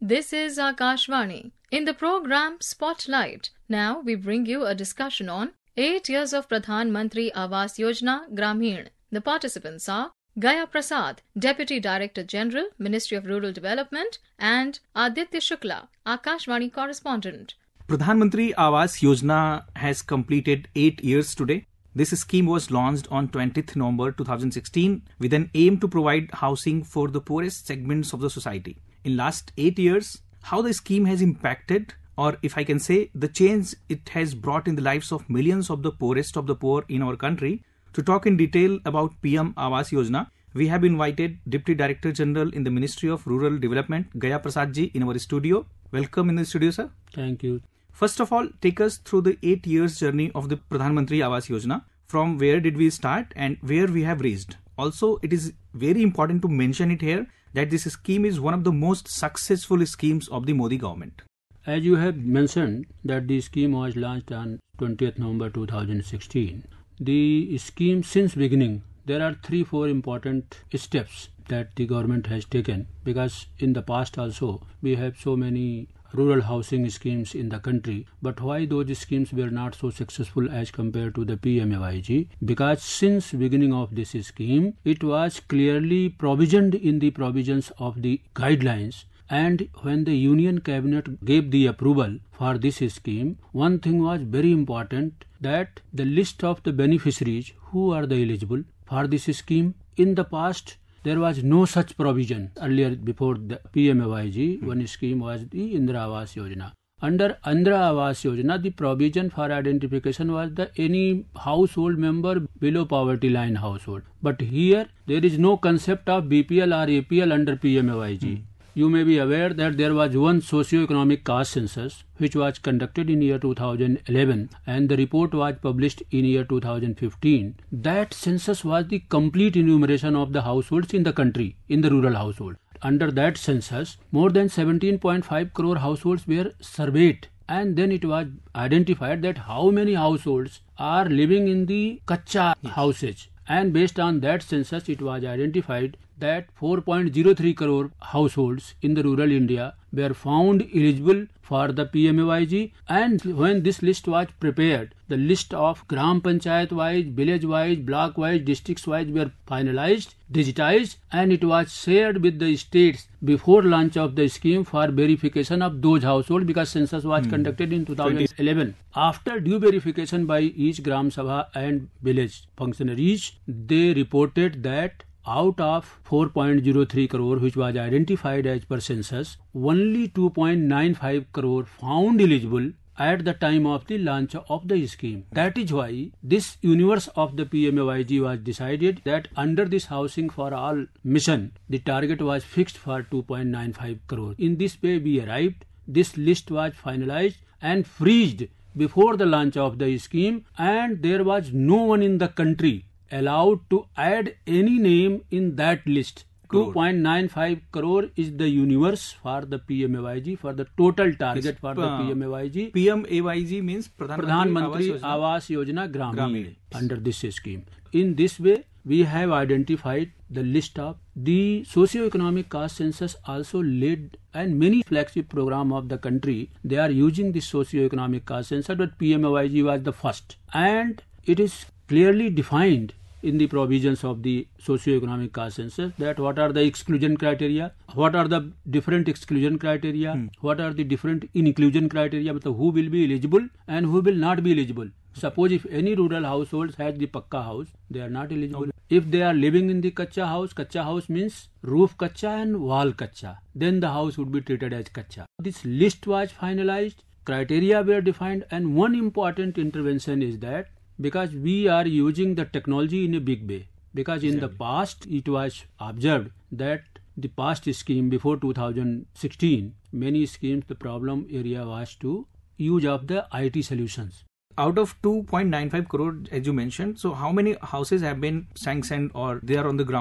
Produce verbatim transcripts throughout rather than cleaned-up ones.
This is Akashvani. In the program Spotlight, now we bring you a discussion on eight years of Pradhan Mantri Awas Yojana Grameen. The participants are Gaya Prasad, Deputy Director General, Ministry of Rural Development, and Aditya Shukla, Akashvani correspondent. Pradhan Mantri Awas Yojana has completed eight years today. This scheme was launched on twentieth November two thousand sixteen with an aim to provide housing for the poorest segments of the society. In last eight years, how the scheme has impacted, or if I can say, the change it has brought in the lives of millions of the poorest of the poor in our country. To talk in detail about P M Awas Yojana, we have invited Deputy Director General in the Ministry of Rural Development, Gaya Prasad ji, in our studio. Welcome in the studio, sir. Thank you. First of all, take us through the eight years journey of the Pradhan Mantri Awas Yojana. From where did we start and where we have reached? Also, it is very important to mention it here that this scheme is one of the most successful schemes of the Modi government. As you have mentioned that the scheme was launched on twentieth November two thousand sixteen. The scheme since beginning, there are three, four important steps that the government has taken, because in the past also we have so many rural housing schemes in the country, but why those schemes were not so successful as compared to the P M A Y G? Because since beginning of this scheme, it was clearly provisioned in the provisions of the guidelines, and when the Union Cabinet gave the approval for this scheme, one thing was very important, that the list of the beneficiaries who are the eligible for this scheme. In the past, there was no such provision. Earlier, before the P M A Y G, hmm. one scheme was the Indira Awas Yojana. Under Indira Awas Yojana, the provision for identification was the any household member below poverty line household. But here, there is no concept of B P L or A P L under P M A Y G. Hmm. You may be aware that there was one socio-economic caste census which was conducted in year two thousand eleven, and the report was published in year two thousand fifteen. That census was the complete enumeration of the households in the country, in the rural household. Under that census, more than seventeen point five crore households were surveyed, and then it was identified that how many households are living in the kacha yes. houses. And based on that census, it was identified that four point zero three crore households in the rural India were found eligible for the P M A Y G. And when this list was prepared, the list of Gram Panchayat wise, village wise, block wise, districts wise were finalized, digitized, and it was shared with the states before launch of the scheme for verification of those households, because census was hmm. conducted in two thousand eleven. After due verification by each Gram Sabha and village functionaries, they reported that out of four point zero three crore which was identified as per census, only two point nine five crore found eligible at the time of the launch of the scheme. That is why this universe of the P M A Y G was decided that under this Housing for All mission, the target was fixed for two point nine five crore. In this way we arrived. This list was finalized and freezed before the launch of the scheme, and there was no one in the country allowed to add any name in that list. two point nine five crore is the universe for the P M A Y G, for the total target yes, for the uh, P M A Y G. P M A Y G means Pradhan, Pradhan Mantri Awas Yojana Grameen under this scheme. In this way, we have identified the list of the socio-economic caste census also led, and many flagship program of the country, they are using this socio-economic caste census, but P M A Y G was the first. And it is clearly defined in the provisions of the socio-economic caste census that what are the exclusion criteria, what are the different exclusion criteria, hmm. what are the different inclusion criteria, but who will be eligible and who will not be eligible. Suppose if any rural households has the pakka house, they are not eligible. Okay. If they are living in the kacha house, kacha house means roof kacha and wall kacha, then the house would be treated as kacha. This list was finalized, criteria were defined, and one important intervention is that because we are using the technology in a big way, because in exactly. the past it was observed that the past scheme before two thousand sixteen, many schemes the problem area was to use of the I T solutions. Out of two point nine five crore as you mentioned, so how many houses have been sanctioned or they are on the ground?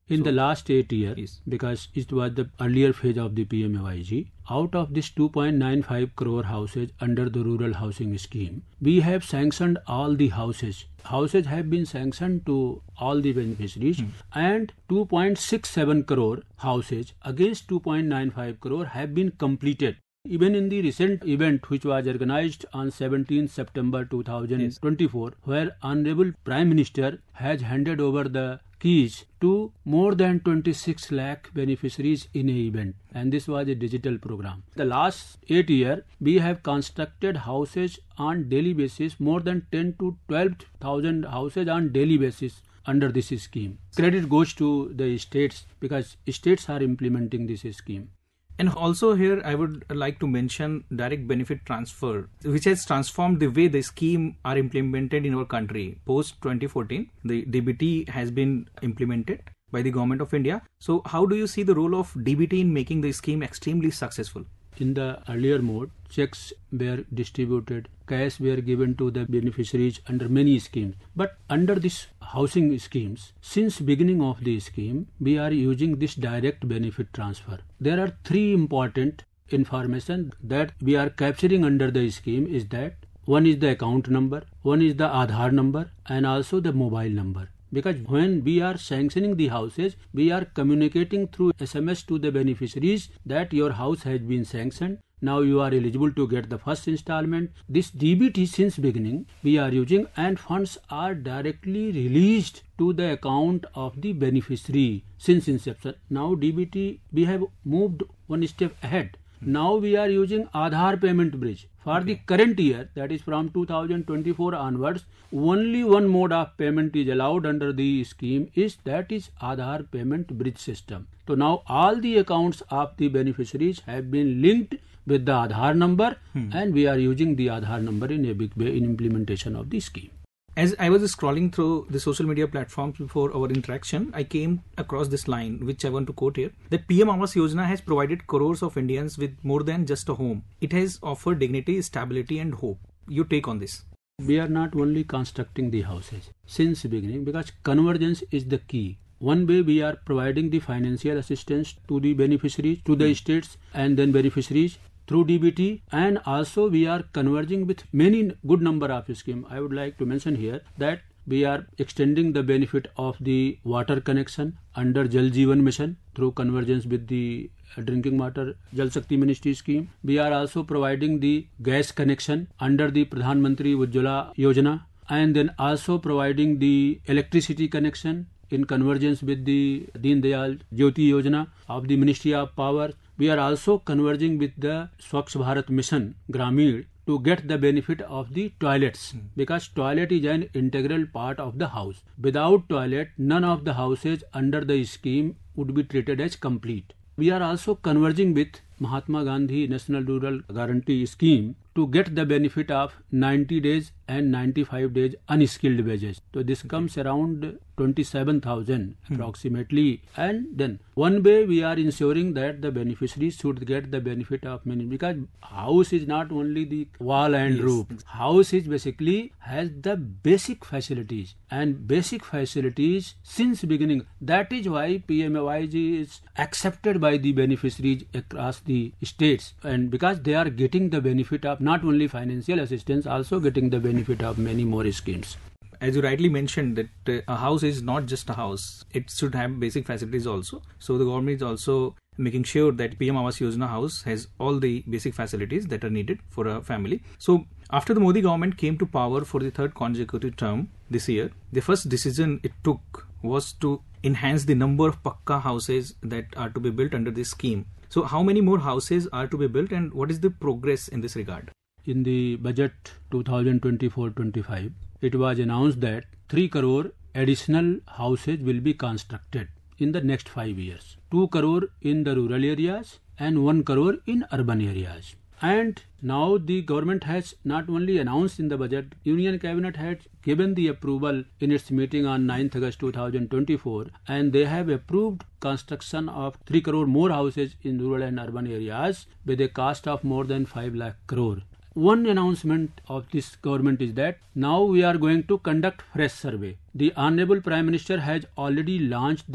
In So- the last eight years, Yes. because it was the earlier phase of the P M A Y G, out of this two point nine five crore houses under the rural housing scheme, we have sanctioned all the houses. Houses have been sanctioned to all the beneficiaries, and two point six seven crore houses against two point nine five crore have been completed. Even in the recent event which was organized on seventeenth September two thousand twenty-four, where Honorable Prime Minister has handed over the keys to more than twenty-six lakh beneficiaries in a event, and this was a digital program. The last eight year we have constructed houses on daily basis, more than ten to twelve thousand houses on daily basis under this scheme. Credit goes to the states because states are implementing this scheme. And also here I would like to mention direct benefit transfer, which has transformed the way the scheme are implemented in our country. Post twenty fourteen, the D B T has been implemented by the Government of India. So how do you see the role of D B T in making the scheme extremely successful? In the earlier mode, checks were distributed, cash were given to the beneficiaries under many schemes. But under this housing schemes, since beginning of the scheme, we are using this direct benefit transfer. There are three important information that we are capturing under the scheme is that one is the account number, one is the Aadhaar number, and also the mobile number. Because when we are sanctioning the houses, we are communicating through S M S to the beneficiaries that your house has been sanctioned. Now you are eligible to get the first installment. This D B T since beginning we are using, and funds are directly released to the account of the beneficiary since inception. Now D B T we have moved one step ahead. Now we are using Aadhaar payment bridge. For the current year, that is from two thousand twenty-four onwards, only one mode of payment is allowed under the scheme, is that is Aadhaar payment bridge system. So now all the accounts of the beneficiaries have been linked with the Aadhaar number, hmm. and we are using the Aadhaar number in a big way in implementation of the scheme. As I was scrolling through the social media platforms before our interaction, I came across this line, which I want to quote here, that P M Awas Yojana has provided crores of Indians with more than just a home. It has offered dignity, stability and hope. Your take on this? We are not only constructing the houses since the beginning, because convergence is the key. One way we are providing the financial assistance to the beneficiaries, to the mm. states and then beneficiaries through D B T, and also we are converging with many good number of schemes. I would like to mention here that we are extending the benefit of the water connection under Jal Jeevan Mission through convergence with the drinking water Jal Shakti Ministry scheme. We are also providing the gas connection under the Pradhan Mantri Ujjwala Yojana, and then also providing the electricity connection in convergence with the Deen Dayal Jyoti Yojana of the Ministry of Power. We are also converging with the Swachh Bharat Mission Grameen to get the benefit of the toilets, mm. because toilet is an integral part of the house. Without toilet, none of the houses under the scheme would be treated as complete. We are also converging with Mahatma Gandhi National Rural Guarantee Scheme to get the benefit of ninety days and ninety-five days unskilled wages. So this comes around twenty-seven thousand hmm. approximately. And then one way we are ensuring that the beneficiaries should get the benefit of many, because house is not only the wall and yes. roof. House is basically has the basic facilities, and basic facilities since beginning. That is why P M A Y G is accepted by the beneficiaries across the states, and because they are getting the benefit of not only financial assistance, also getting the benefit of many more schemes. As you rightly mentioned that uh, a house is not just a house, it should have basic facilities also. So the government is also making sure that P M Awas Yojana house has all the basic facilities that are needed for a family. So after the Modi government came to power for the third consecutive term this year, the first decision it took was to enhance the number of Pakka houses that are to be built under this scheme. So how many more houses are to be built, and what is the progress in this regard? In the budget twenty twenty-four twenty-five, it was announced that three crore additional houses will be constructed in the next five years. two crore in the rural areas and one crore in urban areas. And now the government has not only announced in the budget, Union Cabinet had given the approval in its meeting on ninth August twenty twenty-four, and they have approved construction of three crore more houses in rural and urban areas with a cost of more than five lakh crore. One announcement of this government is that now we are going to conduct fresh survey. The Honorable Prime Minister has already launched the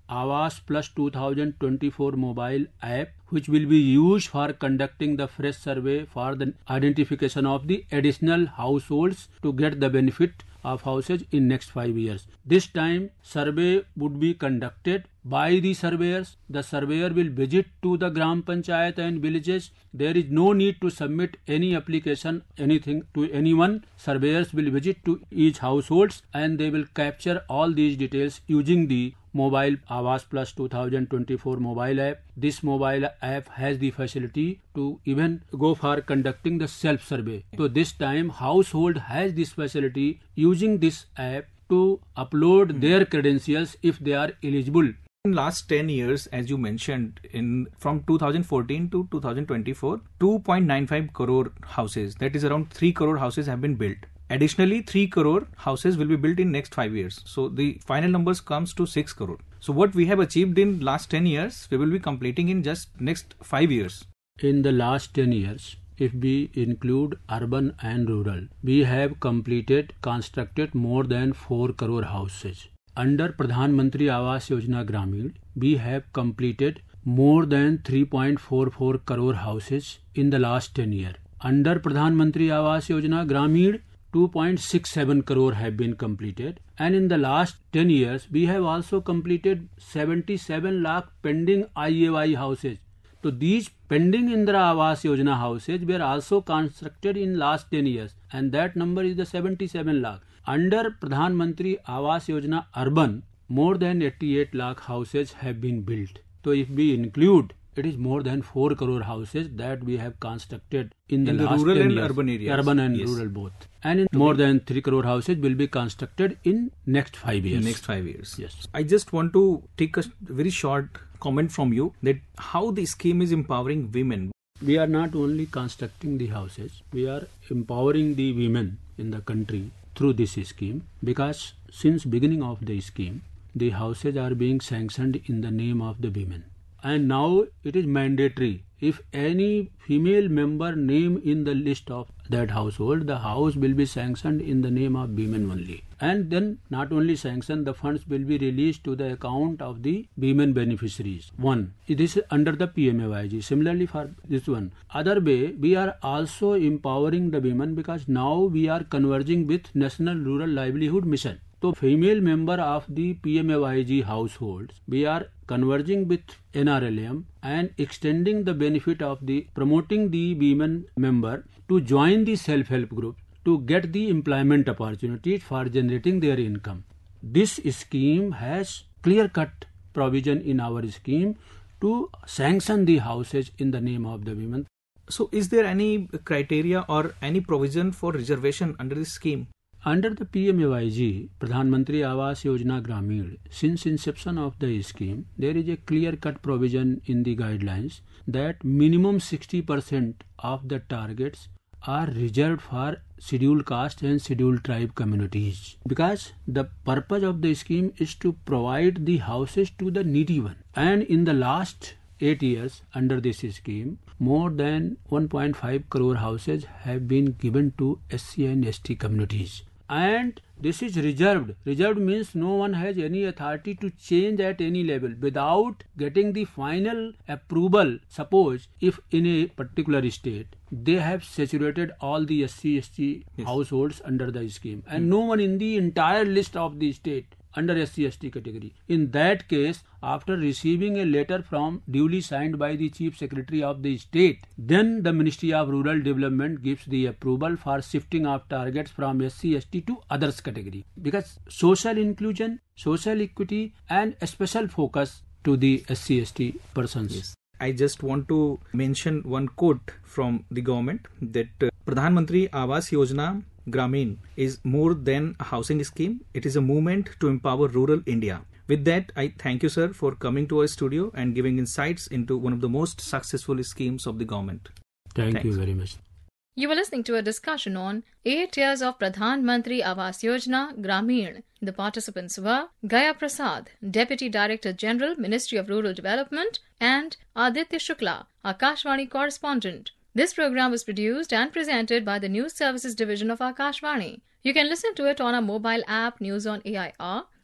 Awas Plus twenty twenty-four mobile app, which will be used for conducting the fresh survey for the identification of the additional households to get the benefit of houses in next five years. This time survey would be conducted by the surveyors. The surveyor will visit to the Gram Panchayat and villages. There is no need to submit any application, anything to anyone. Surveyors will visit to each households and they will capture all these details using the mobile Awas Plus twenty twenty-four mobile app. This mobile app has the facility to even go for conducting the self-survey. So this time household has this facility using this app to upload mm. their credentials if they are eligible. In last ten years, as you mentioned, in from two thousand fourteen to two thousand twenty-four, two point nine five crore houses, that is around three crore houses have been built. Additionally, three crore houses will be built in next five years. So the final numbers comes to six crore. So what we have achieved in last ten years, we will be completing in just next five years. In the last ten years, if we include urban and rural, we have completed, constructed more than four crore houses. Under Pradhan Mantri Awas Yojana Gramin, we have completed more than three point four four crore houses in the last ten years. Under Pradhan Mantri Awas Yojana Gramin, two point six seven crore have been completed, and in the last ten years we have also completed seventy-seven lakh pending I A Y houses. So these pending Indira Awas Yojana houses were also constructed in last ten years, and that number is the seventy-seven lakh. Under Pradhan Mantri Awas Yojana Urban, more than eighty-eight lakh houses have been built. So if we include, it is more than four crore houses that we have constructed in the in last the rural ten and years. Urban areas. Urban and yes. rural both. And in more than three crore houses will be constructed in next five years. In next five years. Yes. I just want to take a very short comment from you that how the scheme is empowering women. We are not only constructing the houses, we are empowering the women in the country through this scheme, because since beginning of the scheme, the houses are being sanctioned in the name of the women. And now it is mandatory. If any female member name in the list of that household, the house will be sanctioned in the name of women only. And then not only sanctioned, the funds will be released to the account of the women beneficiaries. One, it is under the P M A Y G. Similarly for this one. Other way, we are also empowering the women because now we are converging with National Rural Livelihood Mission. So female member of the P M A Y G households, we are converging with N R L M and extending the benefit of the promoting the women member to join the self-help group to get the employment opportunities for generating their income. This scheme has clear-cut provision in our scheme to sanction the houses in the name of the women. So is there any criteria or any provision for reservation under this scheme? Under the P M A Y G, Pradhan Mantri Awas Yojana Gramin, since inception of the scheme, there is a clear-cut provision in the guidelines that minimum sixty percent of the targets are reserved for scheduled caste and scheduled tribe communities. Because the purpose of the scheme is to provide the houses to the needy one. And in the last eight years under this scheme, more than one point five crore houses have been given to S C and S T communities. And this is reserved. Reserved means no one has any authority to change at any level without getting the final approval. Suppose if in a particular state they have saturated all the S C S T yes. households under the scheme and mm. no one in the entire list of the state under S C S T category. In that case, after receiving a letter from duly signed by the Chief Secretary of the state, then the Ministry of Rural Development gives the approval for shifting of targets from S C S T to others category. Because social inclusion, social equity and a special focus to the S C S T persons. Yes. I just want to mention one quote from the government that uh, Pradhan Mantri Awas Yojana Gramin is more than a housing scheme. It is a movement to empower rural India. With that, I thank you, sir, for coming to our studio and giving insights into one of the most successful schemes of the government. Thank Thanks. you very much. You were listening to a discussion on eight years of Pradhan Mantri Awas Yojana Gramin. The participants were Gaya Prasad, Deputy Director General, Ministry of Rural Development, and Aditya Shukla, Akashvani correspondent. This program was produced and presented by the News Services Division of Akashvani. You can listen to it on our mobile app News on A I R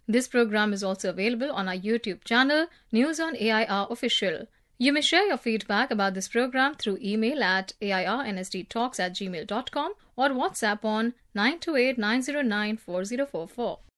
This program is also available on our YouTube channel, News on A I R Official. You may share your feedback about this program through email at a i r n s d talks at gmail dot com or WhatsApp on nine two eight nine zero nine four zero four four.